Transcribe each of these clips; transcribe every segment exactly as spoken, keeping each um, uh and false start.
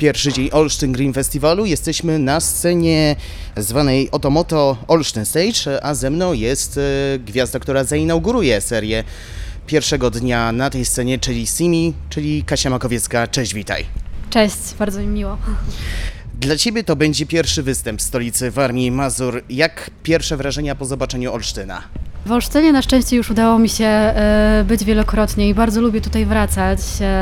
Pierwszy dzień Olsztyn Green Festiwalu. Jesteśmy na scenie zwanej Otomoto Olsztyn Stage, a ze mną jest gwiazda, która zainauguruje serię pierwszego dnia na tej scenie, czyli Simi, czyli Kasia Makowiecka. Cześć, witaj. Cześć, bardzo mi miło. Dla Ciebie to będzie pierwszy występ w stolicy Warmii i Mazur. Jak pierwsze wrażenia po zobaczeniu Olsztyna? W Olsztynie na szczęście już udało mi się być wielokrotnie i bardzo lubię tutaj wracać.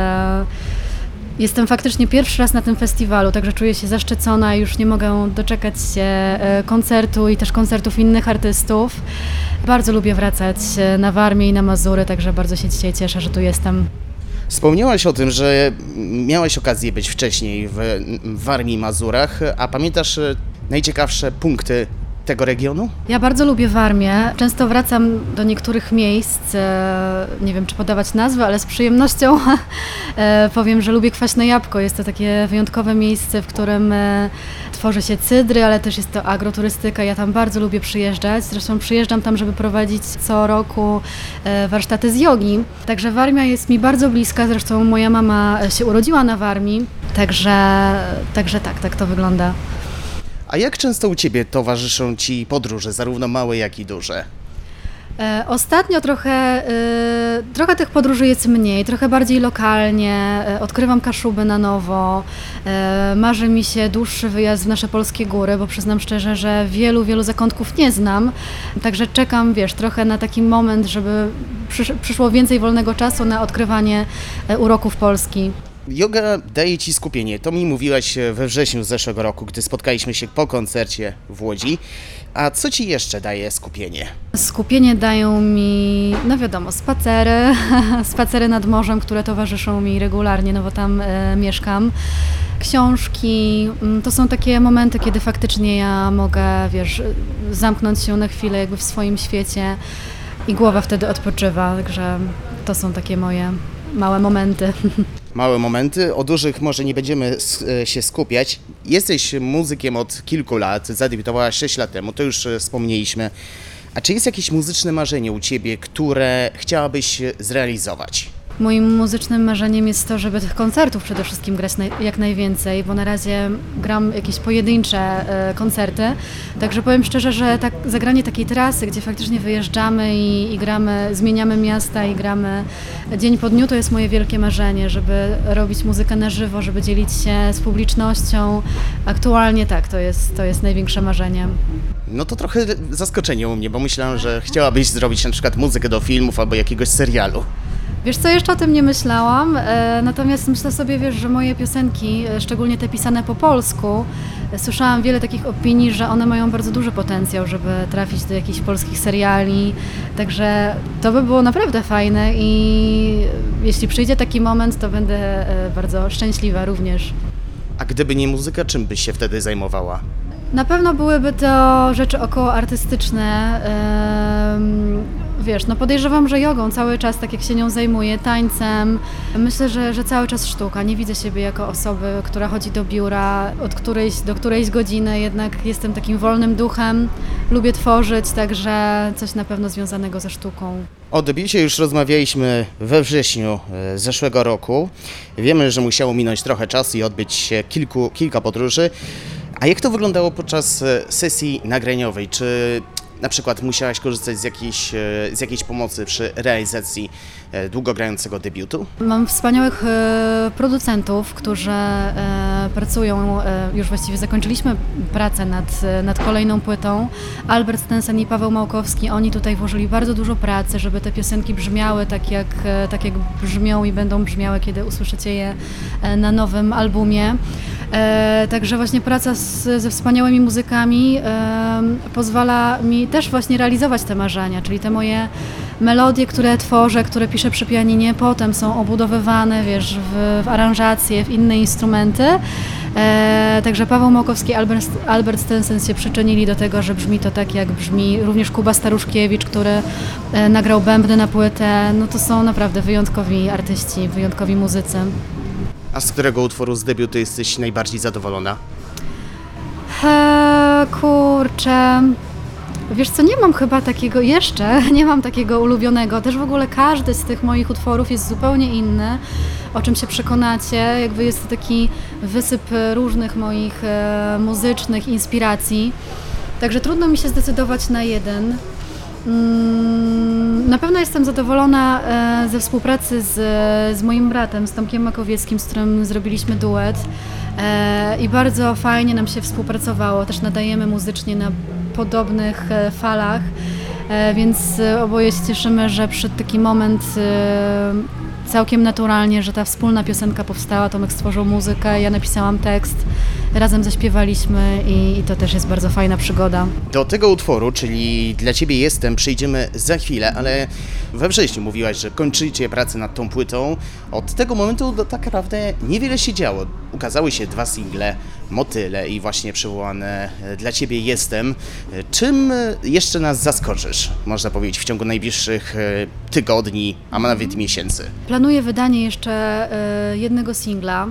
Jestem faktycznie pierwszy raz na tym festiwalu, także czuję się zaszczycona i już nie mogę doczekać się koncertu i też koncertów innych artystów. Bardzo lubię wracać na Warmię i na Mazury, także bardzo się dzisiaj cieszę, że tu jestem. Wspomniałaś o tym, że miałaś okazję być wcześniej w Warmii i Mazurach, a pamiętasz najciekawsze punkty tego regionu? Ja bardzo lubię Warmię. Często wracam do niektórych miejsc, nie wiem czy podawać nazwy, ale z przyjemnością powiem, że lubię Kwaśne Jabłko. Jest to takie wyjątkowe miejsce, w którym tworzy się cydry, ale też jest to agroturystyka. Ja tam bardzo lubię przyjeżdżać. Zresztą przyjeżdżam tam, żeby prowadzić co roku warsztaty z jogi. Także Warmia jest mi bardzo bliska. Zresztą moja mama się urodziła na Warmii. Także, także tak, tak to wygląda. A jak często u Ciebie towarzyszą Ci podróże, zarówno małe, jak i duże? E, ostatnio trochę, e, trochę tych podróży jest mniej, trochę bardziej lokalnie, e, odkrywam Kaszuby na nowo, e, marzy mi się dłuższy wyjazd w nasze polskie góry, bo przyznam szczerze, że wielu, wielu zakątków nie znam, także czekam, wiesz, trochę na taki moment, żeby przysz, przyszło więcej wolnego czasu na odkrywanie e, uroków Polski. Yoga daje Ci skupienie, to mi mówiłaś we wrześniu zeszłego roku, gdy spotkaliśmy się po koncercie w Łodzi. A co Ci jeszcze daje skupienie? Skupienie dają mi, no wiadomo, spacery, spacery nad morzem, które towarzyszą mi regularnie, no bo tam e, mieszkam. Książki, to są takie momenty, kiedy faktycznie ja mogę, wiesz, zamknąć się na chwilę jakby w swoim świecie i głowa wtedy odpoczywa, także to są takie moje małe momenty. Małe momenty, o dużych może nie będziemy się skupiać. Jesteś muzykiem od kilku lat, zadebiutowałaś sześć lat temu, to już wspomnieliśmy. A czy jest jakieś muzyczne marzenie u Ciebie, które chciałabyś zrealizować? Moim muzycznym marzeniem jest to, żeby tych koncertów przede wszystkim grać naj, jak najwięcej, bo na razie gram jakieś pojedyncze y, koncerty, także powiem szczerze, że tak, zagranie takiej trasy, gdzie faktycznie wyjeżdżamy i, i gramy, zmieniamy miasta i gramy dzień po dniu, to jest moje wielkie marzenie, żeby robić muzykę na żywo, żeby dzielić się z publicznością. Aktualnie tak, to jest, to jest największe marzenie. No to trochę zaskoczenie u mnie, bo myślałam, że chciałabyś zrobić na przykład muzykę do filmów albo jakiegoś serialu. Wiesz co, jeszcze o tym nie myślałam, e, natomiast myślę sobie, wiesz, że moje piosenki, e, szczególnie te pisane po polsku, e, słyszałam wiele takich opinii, że one mają bardzo duży potencjał, żeby trafić do jakichś polskich seriali, także to by było naprawdę fajne i jeśli przyjdzie taki moment, to będę e, bardzo szczęśliwa również. A gdyby nie muzyka, czym byś się wtedy zajmowała? Na pewno byłyby to rzeczy około artystyczne. Wiesz, no podejrzewam, że jogą cały czas, tak jak się nią zajmuję, tańcem. Myślę, że, że cały czas sztuka. Nie widzę siebie jako osoby, która chodzi do biura od którejś do którejś godziny, jednak jestem takim wolnym duchem. Lubię tworzyć, także coś na pewno związanego ze sztuką. O debiucie już rozmawialiśmy we wrześniu zeszłego roku. Wiemy, że musiało minąć trochę czasu i odbyć się kilku, kilka podróży. A jak to wyglądało podczas sesji nagraniowej? Czy na przykład musiałaś korzystać z jakiejś, z jakiejś pomocy przy realizacji długogrającego debiutu? Mam wspaniałych e, producentów, którzy e, pracują, e, już właściwie zakończyliśmy pracę nad, nad kolejną płytą. Albert Stensen i Paweł Małkowski, oni tutaj włożyli bardzo dużo pracy, żeby te piosenki brzmiały tak jak, tak jak brzmią i będą brzmiały, kiedy usłyszycie je na nowym albumie. E, także właśnie praca z, ze wspaniałymi muzykami e, pozwala mi też właśnie realizować te marzenia, czyli te moje melodie, które tworzę, które piszę przy pianinie, potem są obudowywane, wiesz, w, w aranżacje, w inne instrumenty. E, także Paweł Małkowski i Albert, Albert Stensen się przyczynili do tego, że brzmi to tak, jak brzmi. Również Kuba Staruszkiewicz, który e, nagrał bębny na płytę. No to są naprawdę wyjątkowi artyści, wyjątkowi muzycy. A z którego utworu z debiutu jesteś najbardziej zadowolona? He, kurczę... Wiesz co, nie mam chyba takiego jeszcze, nie mam takiego ulubionego. Też w ogóle każdy z tych moich utworów jest zupełnie inny. o czym się przekonacie. Jakby jest to taki wysyp różnych moich e, muzycznych inspiracji. Także trudno mi się zdecydować na jeden. Na pewno jestem zadowolona ze współpracy z, z moim bratem, z Tomkiem Makowieckim, z którym zrobiliśmy duet i bardzo fajnie nam się współpracowało. Też nadajemy muzycznie na podobnych falach, więc oboje się cieszymy, że przyszedł taki moment całkiem naturalnie, że ta wspólna piosenka powstała. Tomek stworzył muzykę, ja napisałam tekst, razem zaśpiewaliśmy i, i to też jest bardzo fajna przygoda. Do tego utworu, czyli Dla Ciebie jestem, przyjdziemy za chwilę, ale we wrześniu mówiłaś, że kończycie pracę nad tą płytą. Od tego momentu to tak naprawdę niewiele się działo. Ukazały się dwa single, Motyle i właśnie przywołane Dla Ciebie jestem. Czym jeszcze nas zaskoczysz, można powiedzieć, w ciągu najbliższych tygodni, a nawet miesięcy? Planuję wydanie jeszcze jednego singla.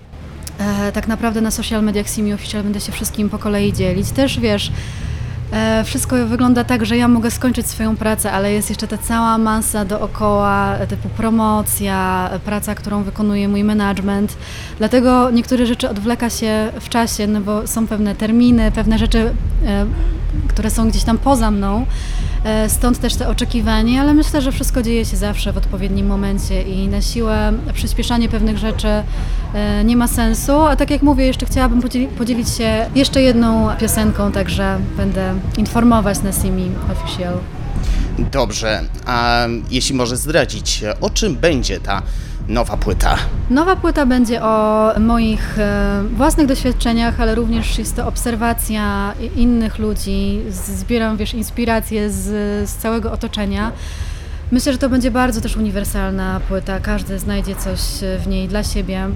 E, tak naprawdę na social mediach Simi Official będę się wszystkim po kolei dzielić. Też wiesz, e, wszystko wygląda tak, że ja mogę skończyć swoją pracę, ale jest jeszcze ta cała masa dookoła, typu promocja, praca, którą wykonuje mój management. Dlatego niektóre rzeczy odwleka się w czasie, no bo są pewne terminy, pewne rzeczy, e, które są gdzieś tam poza mną. Stąd też te oczekiwanie, ale myślę, że wszystko dzieje się zawsze w odpowiednim momencie i na siłę przyspieszanie pewnych rzeczy nie ma sensu, a tak jak mówię, jeszcze chciałabym podzieli- podzielić się jeszcze jedną piosenką, także będę informować na Simi Official. Dobrze, a jeśli możesz zdradzić, o czym będzie ta nowa płyta? Nowa płyta będzie o moich e, własnych doświadczeniach, ale również jest to obserwacja innych ludzi. Zbieram, wiesz, inspiracje z, z całego otoczenia. Myślę, że to będzie bardzo też uniwersalna płyta. Każdy znajdzie coś w niej dla siebie.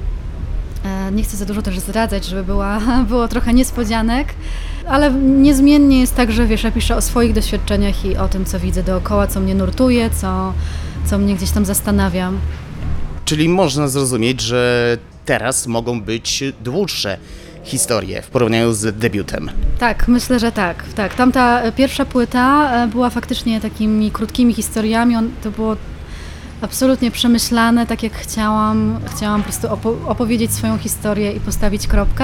E, nie chcę za dużo też zdradzać, żeby była, było trochę niespodzianek, ale niezmiennie jest tak, że wiesz, ja piszę o swoich doświadczeniach i o tym, co widzę dookoła, co mnie nurtuje, co, co mnie gdzieś tam zastanawia. Czyli można zrozumieć, że teraz mogą być dłuższe historie w porównaniu z debiutem. Tak, myślę, że tak. tak. Tamta pierwsza płyta była faktycznie takimi krótkimi historiami. On, to było absolutnie przemyślane, tak jak chciałam. Chciałam po prostu opo- opowiedzieć swoją historię i postawić kropkę.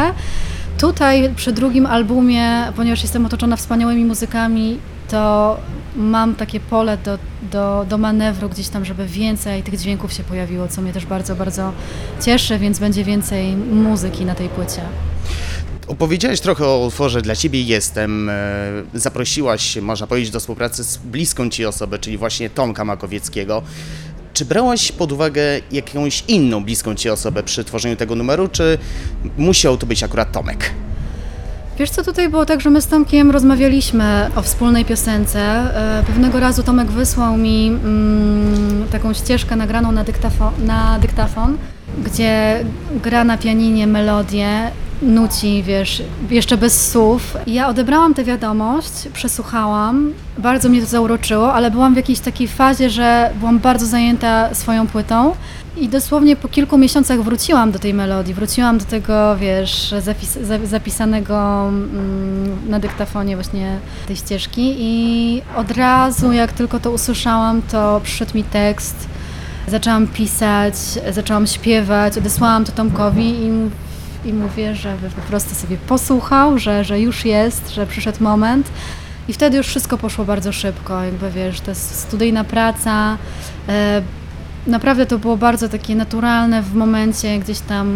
Tutaj przy drugim albumie, ponieważ jestem otoczona wspaniałymi muzykami, to mam takie pole do, do, do manewru gdzieś tam, żeby więcej tych dźwięków się pojawiło, co mnie też bardzo, bardzo cieszy, więc będzie więcej muzyki na tej płycie. Opowiedziałeś trochę o utworze Dla Ciebie jestem. Zaprosiłaś, można powiedzieć, do współpracy z bliską Ci osobę, czyli właśnie Tomka Makowieckiego. Czy brałaś pod uwagę jakąś inną bliską Ci osobę przy tworzeniu tego numeru, czy musiał to być akurat Tomek? Wiesz co, tutaj było tak, że my z Tomkiem rozmawialiśmy o wspólnej piosence. Pewnego razu Tomek wysłał mi mm, taką ścieżkę nagraną na, dyktafo- na dyktafon, gdzie gra na pianinie melodię, nuci, wiesz, jeszcze bez słów. Ja odebrałam tę wiadomość, przesłuchałam, bardzo mnie to zauroczyło, ale byłam w jakiejś takiej fazie, że byłam bardzo zajęta swoją płytą i dosłownie po kilku miesiącach wróciłam do tej melodii, wróciłam do tego, wiesz, zapis- za- zapisanego mm, na dyktafonie właśnie tej ścieżki i od razu, jak tylko to usłyszałam, to przyszedł mi tekst, zaczęłam pisać, zaczęłam śpiewać, odesłałam to Tomkowi i I mówię, żeby po prostu sobie posłuchał, że, że już jest, że przyszedł moment. I wtedy już wszystko poszło bardzo szybko, jakby wiesz, to jest studyjna praca. E, naprawdę to było bardzo takie naturalne w momencie gdzieś tam,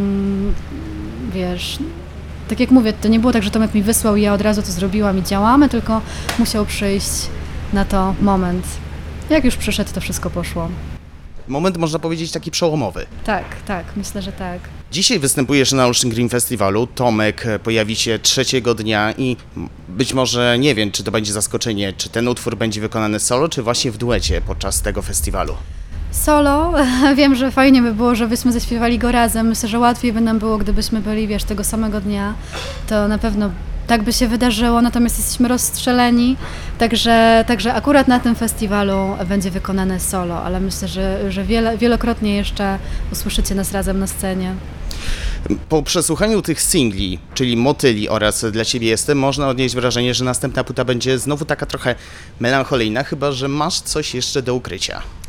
wiesz, tak jak mówię, to nie było tak, że Tomek mi wysłał i ja od razu to zrobiłam i działamy, tylko musiał przyjść na to moment. Jak już przyszedł, to wszystko poszło. Moment, można powiedzieć, taki przełomowy. Tak, tak, myślę, że tak. Dzisiaj występujesz na Ocean Green Festiwalu. Tomek pojawi się trzeciego dnia i być może, nie wiem, czy to będzie zaskoczenie, czy ten utwór będzie wykonany solo, czy właśnie w duecie podczas tego festiwalu. Solo, wiem, że fajnie by było, żebyśmy zaśpiewali go razem. Myślę, że łatwiej by nam było, gdybyśmy byli, wiesz, tego samego dnia. To na pewno tak by się wydarzyło, natomiast jesteśmy rozstrzeleni, także, także akurat na tym festiwalu będzie wykonane solo, ale myślę, że, że wiele, wielokrotnie jeszcze usłyszycie nas razem na scenie. Po przesłuchaniu tych singli, czyli Motyli oraz Dla Ciebie jestem, można odnieść wrażenie, że następna płyta będzie znowu taka trochę melancholijna, chyba że masz coś jeszcze do ukrycia.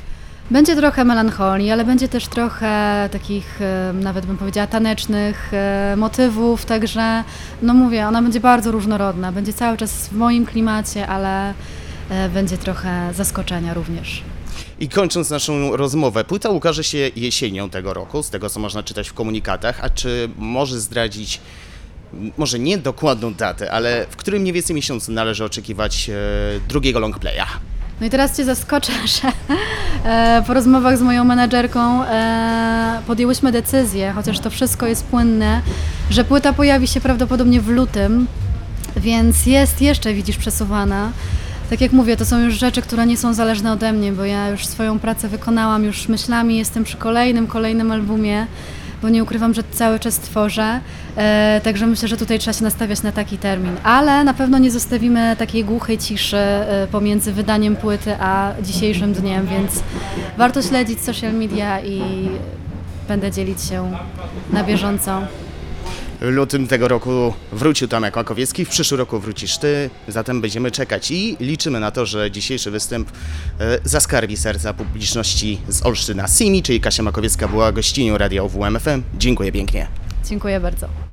Będzie trochę melancholii, ale będzie też trochę takich, e, nawet bym powiedziała, tanecznych e, motywów, także no mówię, ona będzie bardzo różnorodna, będzie cały czas w moim klimacie, ale e, będzie trochę zaskoczenia również. I kończąc naszą rozmowę, płyta ukaże się jesienią tego roku, z tego co można czytać w komunikatach, a czy może zdradzić, może nie dokładną datę, ale w którym mniej więcej miesiącu należy oczekiwać e, drugiego longplaya? No i teraz Cię zaskoczę, że e, po rozmowach z moją menedżerką e, podjęłyśmy decyzję, chociaż to wszystko jest płynne, że płyta pojawi się prawdopodobnie w lutym, więc jest jeszcze, widzisz, przesuwana. Tak jak mówię, to są już rzeczy, które nie są zależne ode mnie, bo ja już swoją pracę wykonałam, już myślami jestem przy kolejnym, kolejnym albumie, bo nie ukrywam, że cały czas tworzę, e, także myślę, że tutaj trzeba się nastawiać na taki termin, ale na pewno nie zostawimy takiej głuchej ciszy e, pomiędzy wydaniem płyty a dzisiejszym dniem, więc warto śledzić social media i będę dzielić się na bieżąco. W lutym tego roku wrócił Tomek Makowiecki, w przyszłym roku wrócisz Ty, zatem będziemy czekać i liczymy na to, że dzisiejszy występ e, zaskarbi serca publiczności z Olsztyna. Simi, czyli Kasia Makowiecka, była gościnią Radia O W M F M. Dziękuję pięknie. Dziękuję bardzo.